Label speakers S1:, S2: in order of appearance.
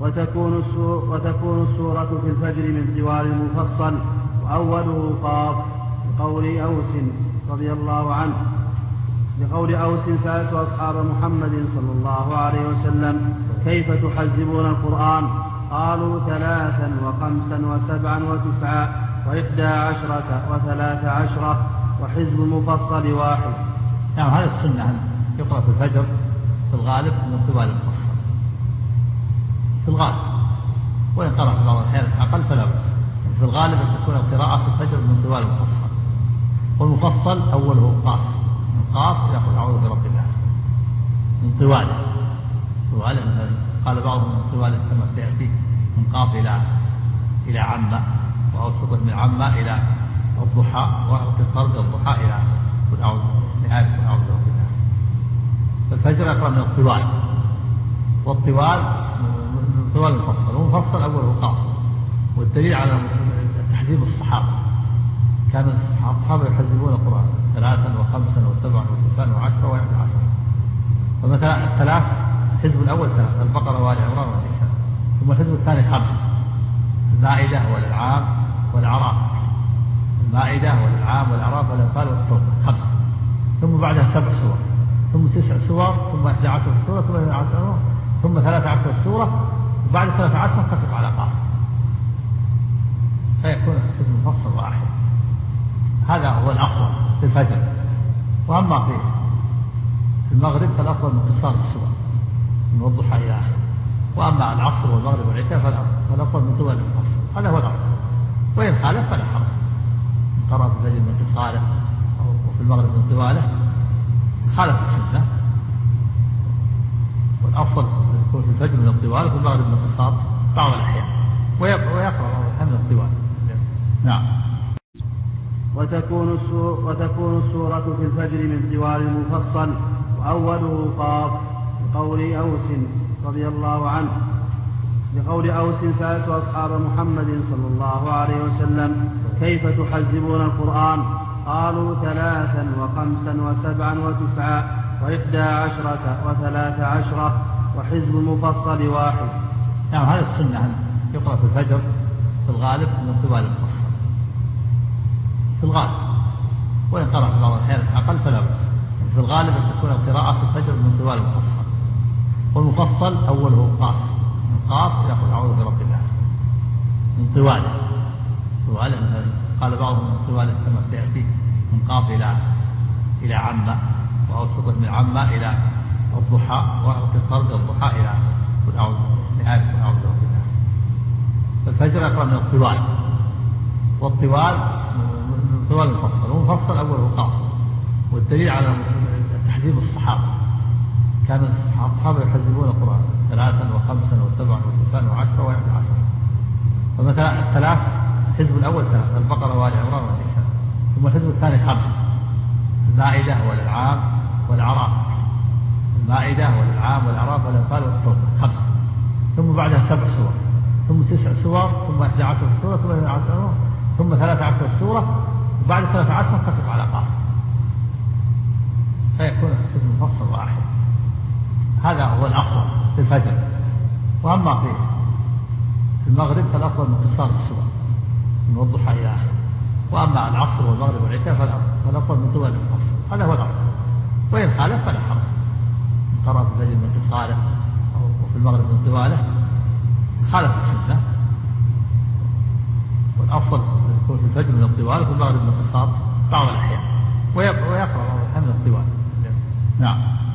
S1: وتكون السورة في الفجر من طوال المفصل وأوله قاف. لقول أوس سألت أصحاب محمد صلى الله عليه وسلم كيف تحزبون القرآن؟ قالوا 3 و5 و7 و9 و11 و13 وحزب المفصل واحد.
S2: نعم، هذا السنة أن يقرأ في الفجر في الغالب من طوال المفصل في الغالب، وإن قرأ في بعض الأحيان أقل فلا بأس. في الغالب أن تكون القراءة في الفجر من طوال المفصل، والمفصل أوله قاف، من قاف إلى قل أعوذ برب الناس، من طواله قال بعضهم من طواله كما سيأتي من قاف إلى عامة، وأوسطه من عامة إلى الضحى، واختصار الضحى إلى قل أعوذ نهاية قل أعوذ برب الناس. فالفجر يقرأ من الطوال، والطوال من طوال المفصل، والمفصل أوله قاف. والدليل على تحزيب الصحابة، كان الصحابة يحزبون القرآن 3 و5 و7 و9 و10 و11. فمثلا الثلاث الحزب الأول 3 البقرة وآل عمران والنساء، ثم الحزب الثاني 5 المائدة والأنعام والأعراف، المائدة والأنعام والأعراف والأنفال والتوبة 5، ثم بعدها 7 سور، ثم 9 سور، ثم 11 سورة، ثم 12 سورة، ثم 13 سورة، وبعد 13 تقف على قاف، فيكون الحزب المفصل واحد. هذا هو الأفضل في الفجر. وأما في المغرب فالأفضل من قصار السور من الضحى إلى آخره. وأما العصر والمغرب والعشاء فالأفضل من طوال المفصل، هذا هو الأفضل. وإن خالف فلا حرج، إن قرأ في الفجر من قصاره وفي المغرب من طواله خالف السنة. والأفضل يكون في الفجر من الطوال وفي المغرب من القصار بعض الأحيان، ويقرأ من الطوال. نعم.
S1: وتكون السورة في الفجر من طوال المفصل وأوله قاف. لقول أوس سألت أصحاب محمد صلى الله عليه وسلم كيف تحزبون القرآن؟ قالوا 3 و5 و7 و9 و11 و13 وحزب المفصل واحد.
S2: نعم، هذا السنة أن يقرأ في الفجر في الغالب من طوال المفصل في الغالب، وإن قرأ في بعض الأحيان أقل فلا بأس. في الغالب أن تكون القراءة في الفجر من طوال المفصل، والمفصل أوله قاف، من قاف إلى قل أعوذ برب الناس، من طواله قال بعضهم من طواله كما سيأتي من قاف إلى عامة، وأوسطه من عامة إلى الضحى، واختصار الضحى إلى قل أعوذ نهاية قل أعوذ برب الناس. فالفجر يقرأ من الطوال، والطوال من طوال المفصل، والمفصل أوله قاف. والدليل على تحزيب الصحابة، كان الصحابة يحزبون القرآن 3 و5 و7 و9 و10 و11. فمثلا الثلاث الحزب الأول 3 البقرة وآل عمران والنساء، ثم الحزب الثاني 5 المائدة والأنعام والأعراف، المائدة والأنعام والأعراف والأنفال والتوبة 5، ثم بعدها 7 سور، ثم 9 سور، ثم 11 سورة، ثم 12 سورة، ثم 13 سورة، وبعد 13 تقف على قاف، فيكون الحزب المفصل واحد. هذا هو الأفضل في الفجر. وأما في المغرب فالأفضل من قصار السور من الضحى إلى آخره. وأما العصر والمغرب والعشاء فالأفضل من طوال المفصل، هذا هو الأفضل. وإن خالف فلا حرج، إن قرأ في الفجر من قصاره وفي المغرب من طواله خالف السنة. والأفضل يكون في الفجر من الطوال وفي المغرب من القصار بعض الأحيان، ويقرأ من الطوال. نعم.